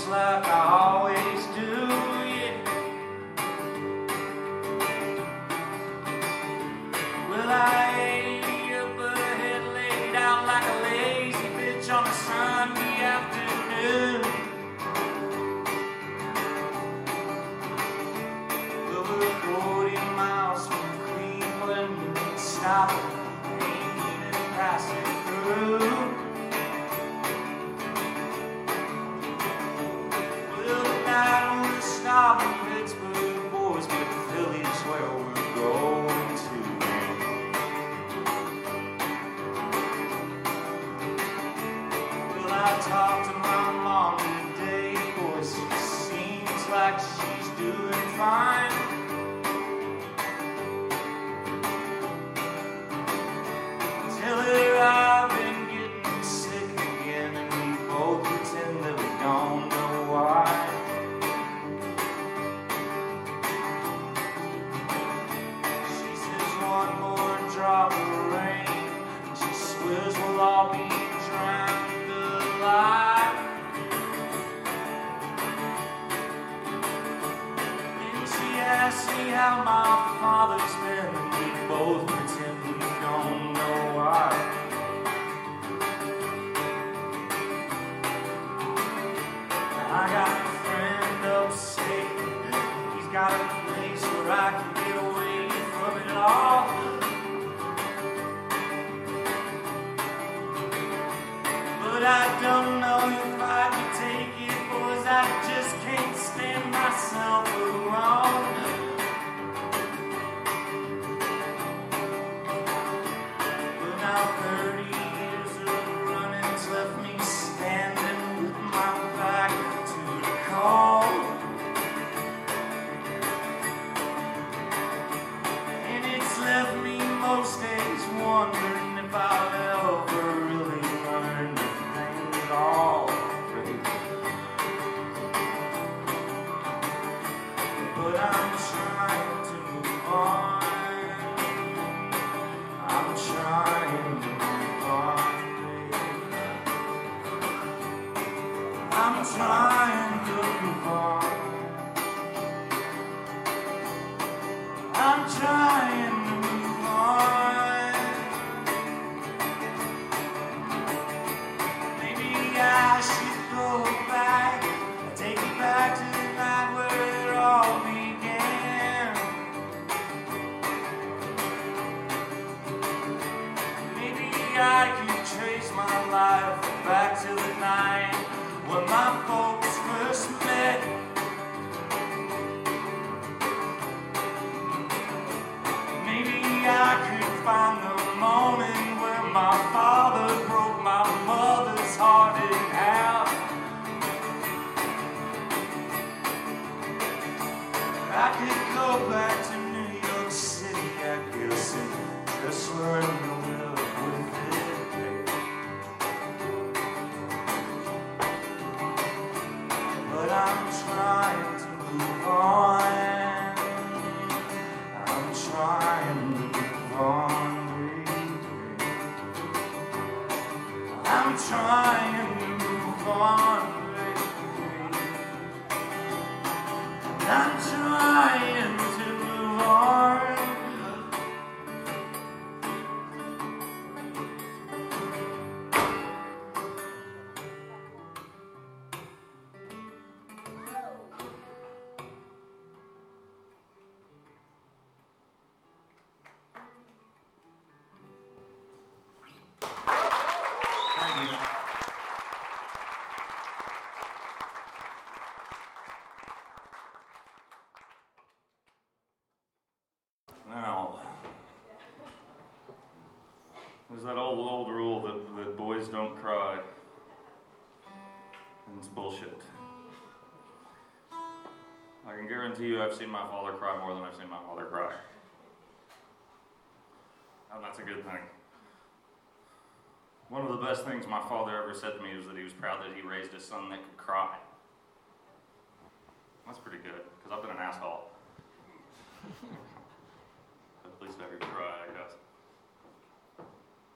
like I always do, yeah. Well, I ate up a head laid out like a lazy bitch on a Sunday afternoon. Well, we're 40 miles from Cleveland, stop, ain't even passing through. Stop in Pittsburgh, boys, but Philly's where we're going to. Well, I talked to my mom today, boys, she seems like she's doing fine. Tell her I've been getting sick again, and we both pretend that we don't know why. Drop of rain, she swears we'll all be drowned alive. And she asks me how my father's been, and we both pretend we don't know why. I got a friend upstate, he's got a place where I can get away from it all. But I don't know if I can take it, boys, I just can't stand myself alone. But now 30 years of running's left me standing with my back to the cold. And it's left me most days wondering if I'll ever really learn all free. But I'm trying to move on. I'm trying to move on. I'm trying to move on. I'm trying to move on. I should go back, take it back to the night where it all began. Maybe I could trace my life back to the night when my folks first met. Maybe I could find the moment where my father broke my mother's heart in half. I could go back to New York City, I guess, and just learn to live with it. But I'm trying to move on. I'm trying to move on, baby. I'm trying to move on, baby. I'm trying to move on. Now, there's that old rule that boys don't cry. And it's bullshit. I can guarantee you I've seen my father cry more than I've seen my mother cry. And that's a good thing. One of the best things my father ever said to me was that he was proud that he raised a son that could cry. That's pretty good, because I've been an asshole.